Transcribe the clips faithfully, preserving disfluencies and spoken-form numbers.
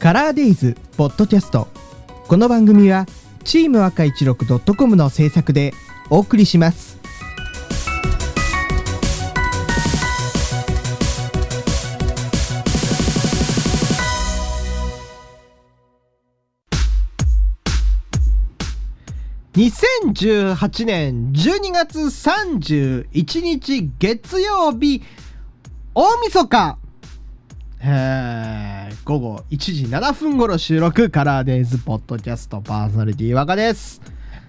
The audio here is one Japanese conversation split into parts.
カラーデイズポッドキャスト。この番組はチーム赤いちろくドットコムの制作でお送りします。にせんじゅうはちねんじゅうにがつさんじゅういちにち月曜日、大晦日、えー、ごごいちじななふん頃収録、カラーデイズポッドキャスト、パーソナリティ若です。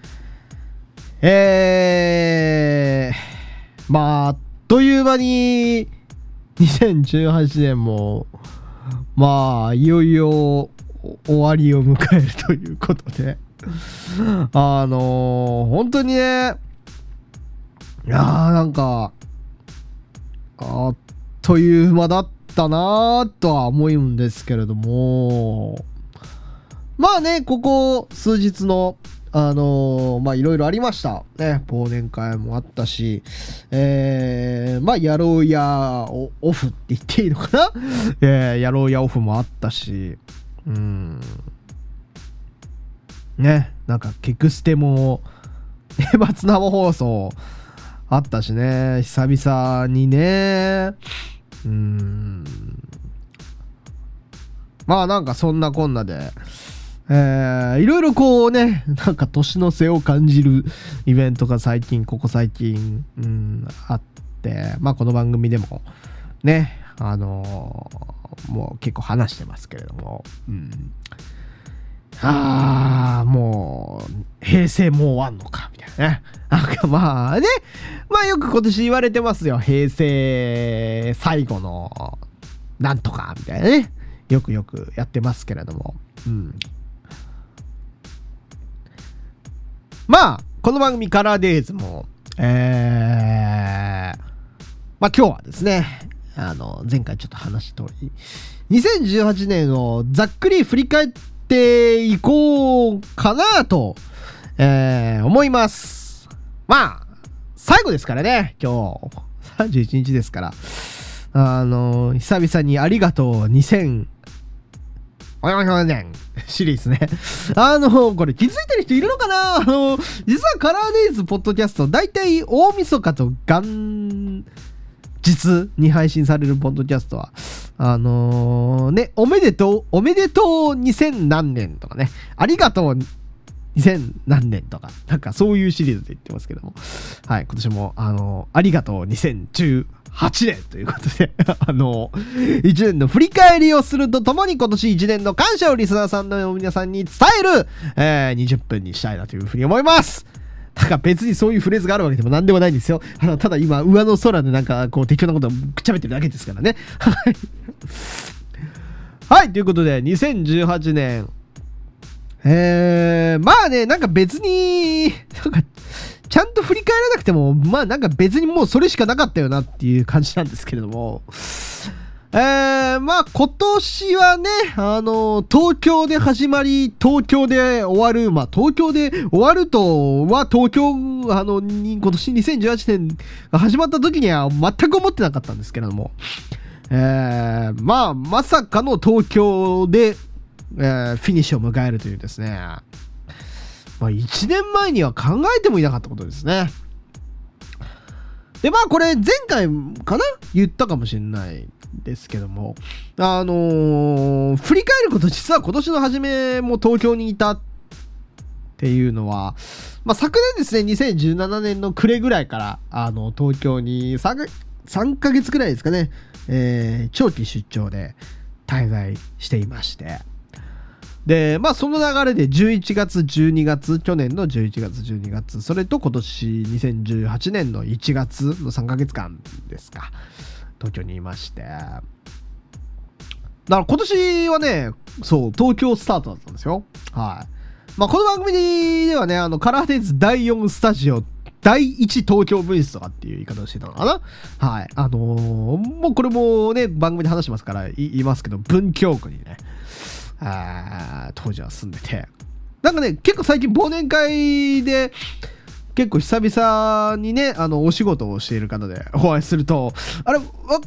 えー、まああっという間ににせんじゅうはちねんもまあいよいよ終わりを迎えるということで、あのー、本当にね、いやーなんかあっという間だったなーとは思うんですけれども、まあね、ここ数日のあのー、まあいろいろありましたね。忘年会もあったし、えー、まあやろうやオフって言っていいのかな、えー、やろうやオフもあったし、うんね、なんかケクステも年末生放送あったしね、久々にね、うーん、まあなんかそんなこんなで、えー、いろいろこうね、なんか年の瀬を感じるイベントが最近ここ最近、うん、あって、まあこの番組でもね、あのー、もう結構話してますけれども、うん、ああ、もう平成もう終わんのかみたいなね。なんかまあね、まあよく今年言われてますよ。平成最後のなんとかみたいなね。よくよくやってますけれども、うん。まあこの番組カラーデイズも、えー、まあ今日はですね、あの前回ちょっと話した通り、にせんじゅうはちねんをざっくり振り返ってていこうかなと、えー、思います。まあ最後ですからね、今日さんじゅういちにちですから、あのー、久々にありがとうにせんねんシリーズね。あのこれ気づいてる人いるのかな。あの実はカラーデイズポッドキャスト、だいたい大晦日と元日に配信されるポッドキャストはあのー、ね、おめでとうおめでとうにせんなんねんとかね、ありがとうにせんなんねんとか、なんかそういうシリーズで言ってますけども、はい、今年もあのー、ありがとうにせんじゅうはちねんということであのー、いちねんの振り返りをするとともに、今年いちねんの感謝をリスナーさんの皆さんに伝える、えー、にじゅっぷんにしたいなというふうに思います。なんか別にそういうフレーズがあるわけでも何でもないんですよ。あのただ今上の空でなんかこう適当なことをくっちゃべってるだけですからね。はいはい、ということでにせんじゅうはちねん、えー、まあね、なんか別になんかちゃんと振り返らなくても、まあなんか別にもうそれしかなかったよなっていう感じなんですけれども、えー、まあ今年はね、あの東京で始まり東京で終わる、まあ東京で終わるとは東京あのに今年にせんじゅうはちねんが始まった時には全く思ってなかったんですけれども、えー、まあまさかの東京で、えー、フィニッシュを迎えるというですね、まあいちねんまえには考えてもいなかったことですね。でまあこれ前回かな言ったかもしれないですけども、あのー、振り返ること実は今年の初めも東京にいたっていうのは、まあ、昨年ですねにせんじゅうななねんの暮れぐらいからあの東京に 3, 3ヶ月ぐらいですかね、えー、長期出張で滞在していまして、でまあその流れでじゅういちがつじゅうにがつ、去年のじゅういちがつじゅうにがつ、それと今年にせんじゅうはちねんのいちがつのさんかげつかんですか、東京にいまして、だから今年はね、そう東京スタートだったんですよ。はい。まあこの番組ではね、あのカラーデイズだいよんスタジオだいいち東京分室とかっていう言い方をしてたのかな。はい。あのー、もうこれもね番組で話してますから言いますけど、文京区にね、あ当時は住んでて、なんかね結構最近忘年会で結構久々にねあのお仕事をしている方でお会いすると、あれわ若さ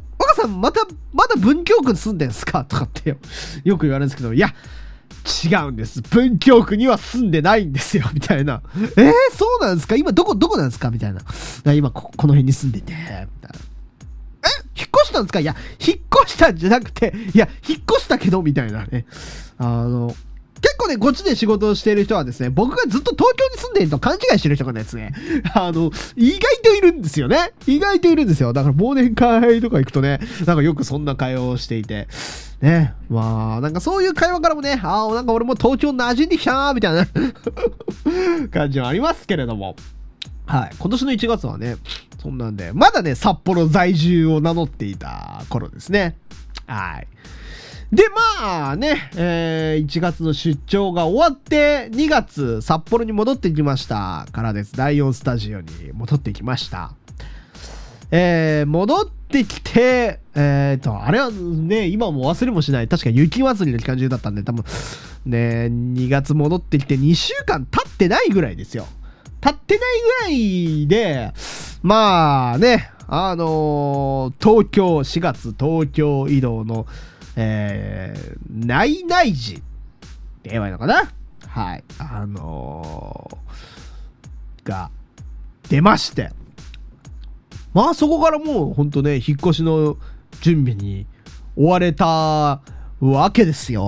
さんまたまだ文京区に住んでんすかとかってよよく言われるんですけど、いや違うんです、文京区には住んでないんですよみたいな。えー、そうなんですか、今どこどこなんですかみたいな。今 こ, この辺に住んでてみたいな。え、引っ越したんですか、いや引っ越したんじゃなくて、いや引っ越したけどみたいなね。あの結構ね、こっちで仕事をしている人はですね、僕がずっと東京に住んでいると勘違いしてる人がですね、あの、意外といるんですよね。意外といるんですよ。だから忘年会とか行くとね、なんかよくそんな会話をしていて、ね、まあ、なんかそういう会話からもね、ああ、なんか俺も東京馴染んできたな、みたいな感じはありますけれども、はい、今年のいちがつはね、そんなんで、まだね、札幌在住を名乗っていた頃ですね。はい。で、まあね、えー、いちがつの出張が終わって、にがつ札幌に戻ってきましたからです。だいよんスタジオに戻ってきました。えー、戻ってきて、えーと、あれはね、今も忘れもしない、確か雪祭りの期間中だったんで、多分、ね、にがつ戻ってきてにしゅうかん経ってないぐらいですよ。経ってないぐらいで、まあね、あのー、東京、しがつ東京移動の、えー、内々時って言えばいいのかな、はい、あのー、が出まして、まあそこからもうほんとね、引っ越しの準備に追われたわけですよ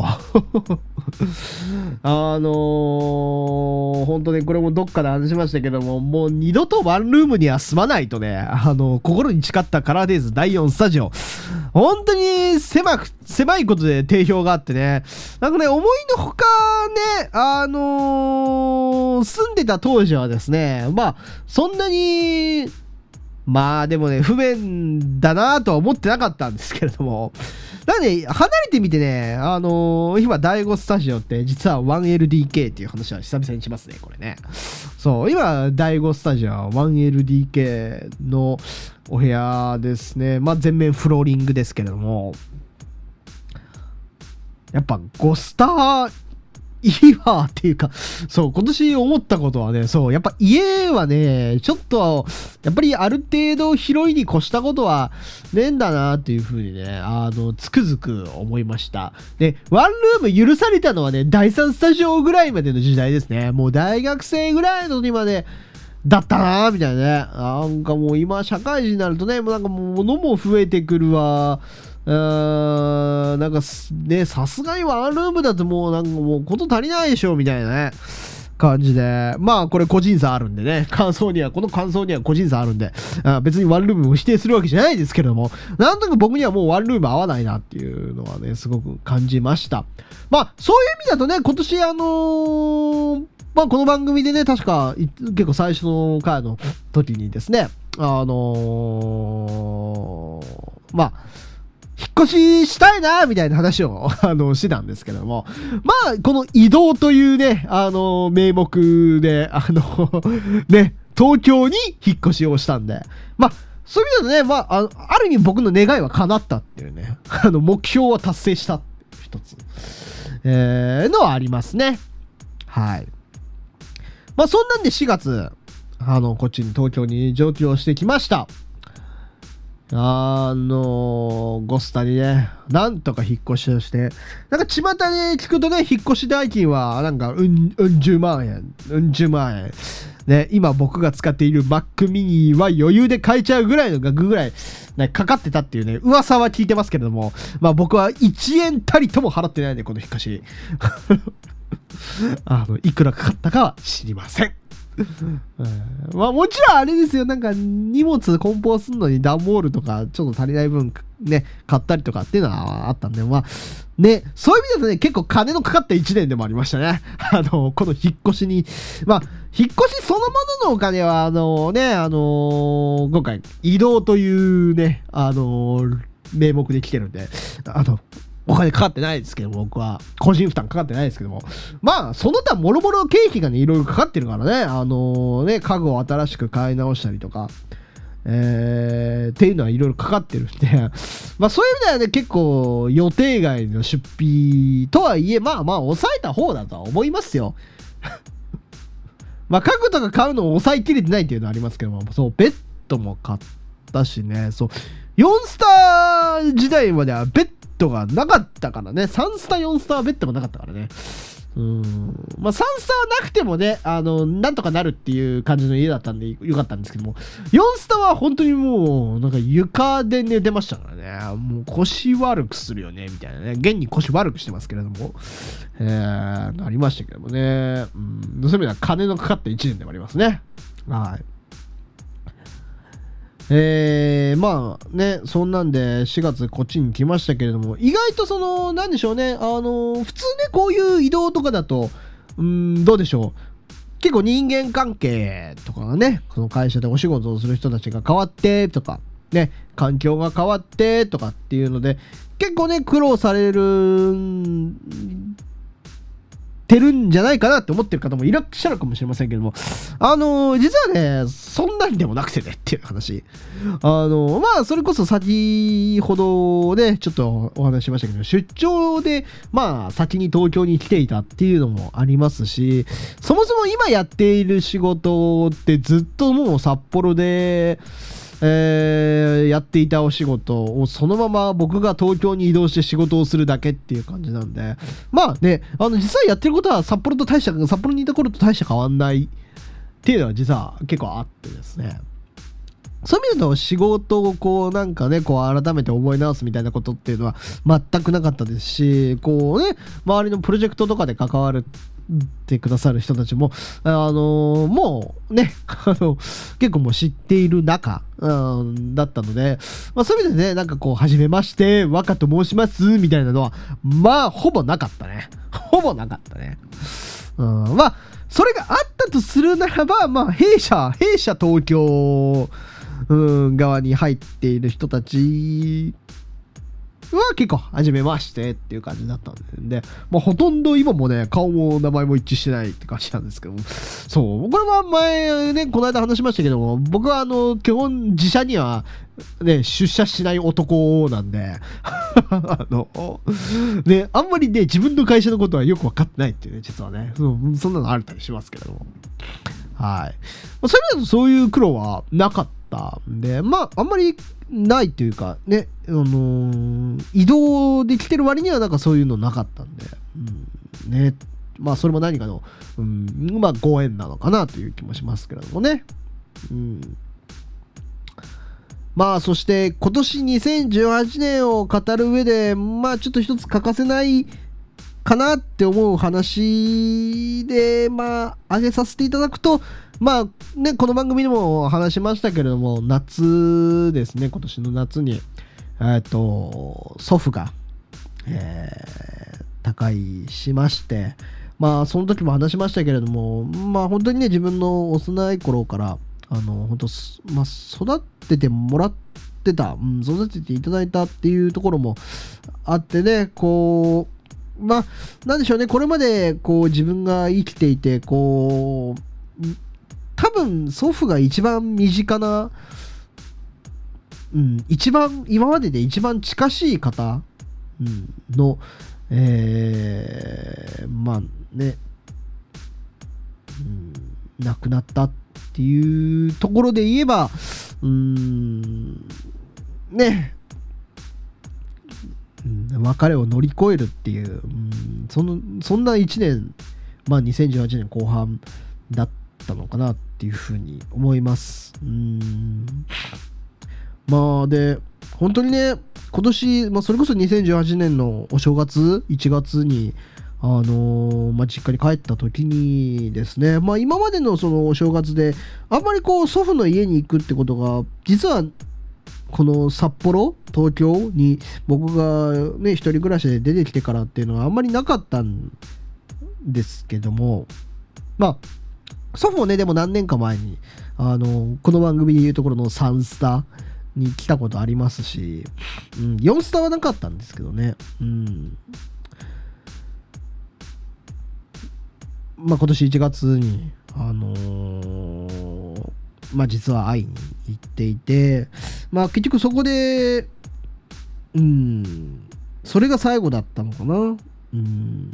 あのー、本当ね、これもどっかで話しましたけども、もう二度とワンルームには住まないとね、あのー、心に誓ったカラーデイズだいよんスタジオ、本当に狭く、狭いことで定評があってね、なんかね、思いのほかね、あのー、住んでた当時はですね、まあ、そんなに、まあでもね、不便だなとは思ってなかったんですけれども、なんで、離れてみてね、あのー、今、だいごスタジオって実は ワンエルディーケー っていう話は久々にしますね、これね。そう、今、だいごスタジオは ワンエルディーケー のお部屋ですね。まあ全面フローリングですけれども、やっぱごスターいいわっていうか、そう、今年思ったことはね、そう、やっぱ家はね、ちょっと、やっぱりある程度広いに越したことはねえんだなっていうふうにね、あの、つくづく思いました。で、ワンルーム許されたのはね、だいさんスタジオぐらいまでの時代ですね。もう大学生ぐらいの時まで、だったなーみたいなね。なんかもう今、社会人になるとね、もうなんかもう物も増えてくるわ。うーん、なんかね、さすがにワンルームだともうなんかもうこと足りないでしょみたいなね感じで、まあこれ個人差あるんでね、感想にはこの感想には個人差あるんで、あ別にワンルームを否定するわけじゃないですけれども、なんとなく僕にはもうワンルーム合わないなっていうのはねすごく感じました。まあそういう意味だとね、今年あのー、まあこの番組でね、確か結構最初の回の時にですね、あのー、まあ引っ越ししたいなみたいな話をあのしてたんですけども、まあこの移動というね、あの名目であのね東京に引っ越しをしたんで、まあそういう意味でね、まあ あ, ある意味僕の願いは叶ったっていうね、あの目標は達成したっていう一つ、えー、のはありますね。はい。まあそんなんでしがつあのこっちに東京に上京してきました。あのー、ゴスタにね、なんとか引っ越しをして、なんか巷で聞くとね、引っ越し代金は、なんか、うん、うん十万円、うん十万円。ね、今僕が使っている Mac mini は余裕で買えちゃうぐらいの額ぐらい、ね、かかってたっていうね、噂は聞いてますけれども、まあ僕はいちえんたりとも払ってないんで、この引っ越し。あの、いくらかかったかは知りません。まあもちろんあれですよ、なんか荷物梱包するのに段ボールとかちょっと足りない分ね買ったりとかっていうのはあったんで、まあね、そういう意味だとね結構金のかかったいちねんでもありましたね。あのこの引っ越しに、まあ引っ越しそのもののお金はあのねあの今回移動というねあの名目で来てるんで、あのお金かかってないですけども、僕は個人負担かかってないですけども、まあその他もろもろ経費がねいろいろかかってるからね、あのー、ね家具を新しく買い直したりとか、えー、っていうのはいろいろかかってるんでまあそういう意味ではね結構予定外の出費とはいえ、まあまあ抑えた方だとは思いますよまあ家具とか買うのを抑えきれてないっていうのはありますけども、そうベッドも買ったしね、そうよんスター時代まではベッドがなかったからね。さんスター、よんスターはベッドがなかったからね。うーん。まあさんスターはなくてもね、あの、なんとかなるっていう感じの家だったんでよかったんですけども、よんスターは本当にもう、なんか床で寝てましたからね。もう腰悪くするよね、みたいなね。現に腰悪くしてますけれども、えー、なりましたけどもね。うん。そういう意味では金のかかったいちねんでもありますね。はい。えー、まあね、そんなんでしがつこっちに来ましたけれども、意外とその、なんでしょうね、あの、普通ね、こういう移動とかだと、うーん、どうでしょう。結構人間関係とかがね、その会社でお仕事をする人たちが変わってとか、ね、環境が変わってとかっていうので、結構ね、苦労される、てるんじゃないかなって思ってる方もいらっしゃるかもしれませんけども、あのー、実はね、そんなんでもなくてねっていう話。あのー、まあ、それこそ先ほどね、ちょっとお話ししましたけど、出張で、まあ、先に東京に来ていたっていうのもありますし、そもそも今やっている仕事ってずっともう札幌で、えー、やっていたお仕事をそのまま僕が東京に移動して仕事をするだけっていう感じなんで、まあね、あの実際やってることは札幌と大した札幌にいた頃と大した変わんないっていうのは実は結構あってですね、そういう意味だと仕事をこうなんかね、こう改めて思い直すみたいなことっていうのは全くなかったですし、こうね、周りのプロジェクトとかで関わるってくださる人たちも、あのー、もうね、あの、結構もう知っている中、うん、だったので、まあそういう意味でね、なんかこう、はじめまして、若と申します、みたいなのは、まあ、ほぼなかったね。ほぼなかったね。うん、まあ、それがあったとするならば、まあ、弊社、弊社東京、うん、側に入っている人たちは結構初めましてっていう感じだったんで、まあ、ほとんど今もね、顔も名前も一致してないって感じなんですけども、そう、これは前ね、この間話しましたけども、僕はあの、基本自社にはね、出社しない男なんで、あの、ね、あんまりね、自分の会社のことはよく分かってないっていうね、実はね、そう、そんなのあったりしますけれども。はい。それだとそういう苦労はなかったんで、まあ、あんまりないというか、ね、あのー、移動できてる割にはなんかそういうのなかったんで、うん、ね、まあ、それも何かの、うん、まあ、ご縁なのかなという気もしますけれどもね。うん。まあ、そして今年にせんじゅうはちねんを語る上で、まあ、ちょっと一つ欠かせないかなって思う話で、まあ、挙げさせていただくと、まあね、この番組でも話しましたけれども、夏ですね、今年の夏に、えっと、祖父が、えー、他界しまして、まあ、その時も話しましたけれども、まあ、本当にね、自分の幼い頃から、あの、本当、まあ、育ててもらってた、うん、育てていただいたっていうところもあってね、こう、まあ、なんでしょうね、これまで、こう、自分が生きていて、こう、多分、祖父が一番身近な、うん、一番、今までで一番近しい方、うん、の、えー、まあね、うん、亡くなったっていうところで言えば、うーん、ね、うん、別れを乗り越えるっていう、うん、そのそんないちねん、まあ、にせんじゅうはちねんこう半だったのかなっていうふうに思います。うーん、まあで本当にね、今年、まあ、それこそにせんじゅうはちねんのお正月いちがつにあのーまあ、実家に帰った時にですね、まあ、今までのそのお正月であんまりこう祖父の家に行くってことが実はこの札幌東京に僕がね一人暮らしで出てきてからっていうのはあんまりなかったんですけども、まあ祖父もねでも何年か前にあのこの番組でいうところのさんスタに来たことありますし、うん、よんスタはなかったんですけどね、うん、まあ今年いちがつにあのーまあ実は会いに行っていて、まあ結局そこで、うん、それが最後だったのかな。うん、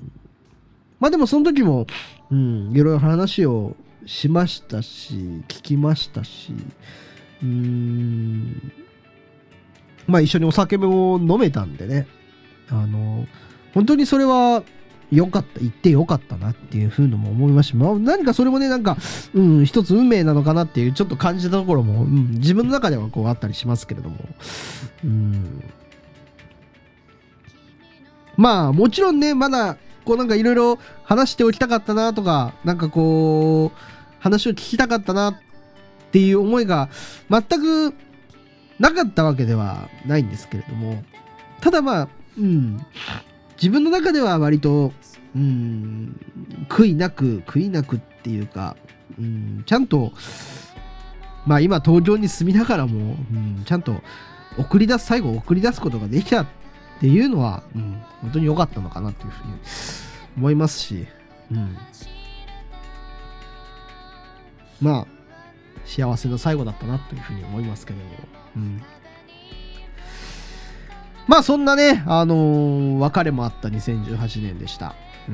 まあでもその時も、うん、いろいろ話をしましたし、聞きましたし、うーん、 まあ一緒にお酒も飲めたんでね、あの本当にそれは良かった、行って良かったなっていうふうのも思いました。まあ何かそれもね、なんか、うん、一つ運命なのかなっていうちょっと感じたところも、うん、自分の中ではこうあったりしますけれども、うん、まあもちろんね、まだこうなんかいろいろ話しておきたかったなとか、なんかこう話を聞きたかったなっていう思いが全くなかったわけではないんですけれども、ただまあ、うん、自分の中では割と、うん、悔いなく悔いなくっていうか、うん、ちゃんとまあ今東京に住みながらも、うん、ちゃんと送り出す最後送り出すことができたっていうのは、うん、本当に良かったのかなというふうに思いますし、うん、まあ幸せな最後だったなというふうに思いますけれども、うん、まあそんなね、あのー、別れもあったにせんじゅうはちねんでした。うん、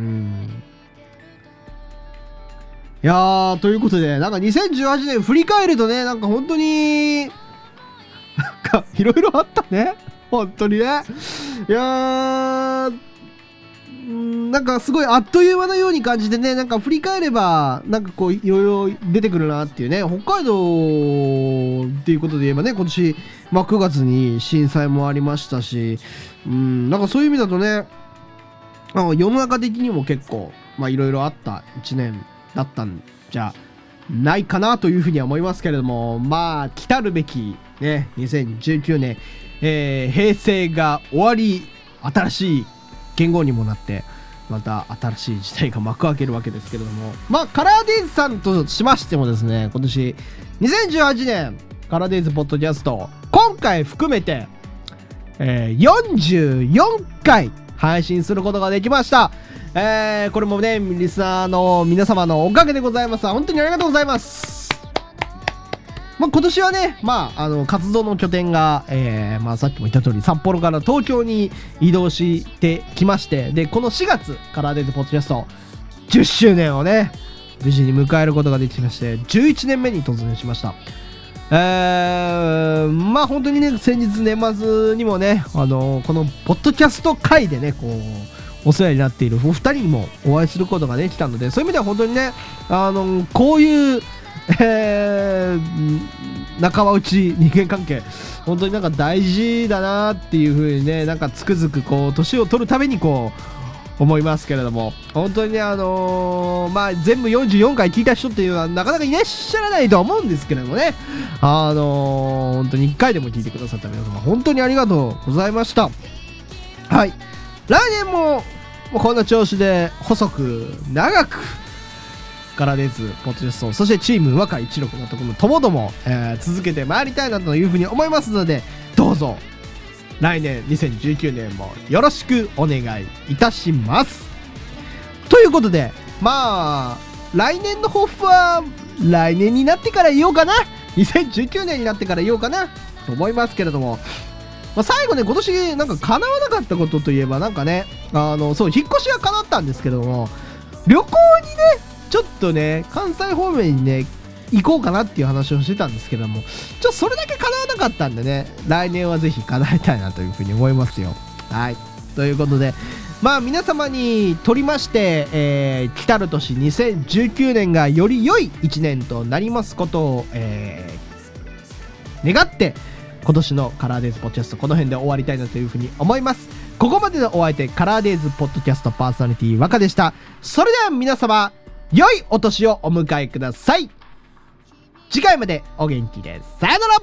いやー、ということで、なんかにせんじゅうはちねん振り返るとね、なんか本当になんかいろいろあったね、本当にね。いやー、んなんかすごいあっという間のように感じてね、なんか振り返ればなんかこういろいろ出てくるなっていうね。北海道っていうことで言えばね、今年、まあ、くがつに震災もありましたし、うん、なんかそういう意味だとね、あの世の中的にも結構まあいろいろあったいちねんだったんじゃないかなというふうには思いますけれども、まあ来たるべきねにせんじゅうきゅうねん、えー、平成が終わり、新しい元号にもなってまた新しい時代が幕開けるわけですけれども、まあカラーデイズさんとしましてもですね、今年にせんじゅうはちねんカラーデイズポッドキャスト今回含めて、えー、よんじゅうよんかい配信することができました。えー、これもねリスナーの皆様のおかげでございます。本当にありがとうございます。まあ、今年はね、まあ、あの活動の拠点が、えーまあ、さっきも言った通り札幌から東京に移動してきまして、でこのしがつカラーデイズポッドキャストじゅっしゅうねんをね無事に迎えることができまして、じゅういちねんめに突入しました。えー、まあ本当にね、先日年末にもね、あのー、このポッドキャスト界でねこうお世話になっているお二人にもお会いすることができたので、そういう意味では本当にね、あのー、こういう、えー、仲間内人間関係本当になんか大事だなっていう風にね、なんかつくづくこう年を取るたびにこう思いますけれども、本当にね、あのー、まあ全部よんじゅうよんかい聞いた人っていうのはなかなかいらっしゃらないとは思うんですけれどもね、あのー、本当にいっかいでも聞いてくださった皆様本当にありがとうございました。はい、来年ももうこんな調子で細く長くカラーデイズポッドキャスト、そしてチーム若い一六のところもともども、えー、続けてまいりたいなというふうに思いますので、どうぞ来年にせんじゅうきゅうねんもよろしくお願いいたします。ということで、まあ来年の抱負は来年になってから言おうかな、にせんじゅうきゅうねんになってから言おうかなと思いますけれども、まあ、最後ね、今年なんか叶わなかったことといえばなんかね、あのそう引っ越しは叶ったんですけども、旅行にねちょっとね関西方面にね行こうかなっていう話をしてたんですけども、ちょっとそれだけ叶わなかったんでね、来年はぜひ叶えたいなというふうに思いますよ。はい、ということで、まあ皆様にとりまして、えー、来たる年にせんじゅうきゅうねんがより良いいちねんとなりますことを、えー、願って今年のカラーデイズポッドキャストこの辺で終わりたいなというふうに思います。ここまでのお相手、カラーデイズポッドキャストパーソナリティ若でした。それでは皆様良いお年をお迎えください。次回までお元気で、さよなら。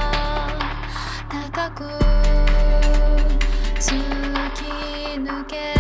高く突き抜け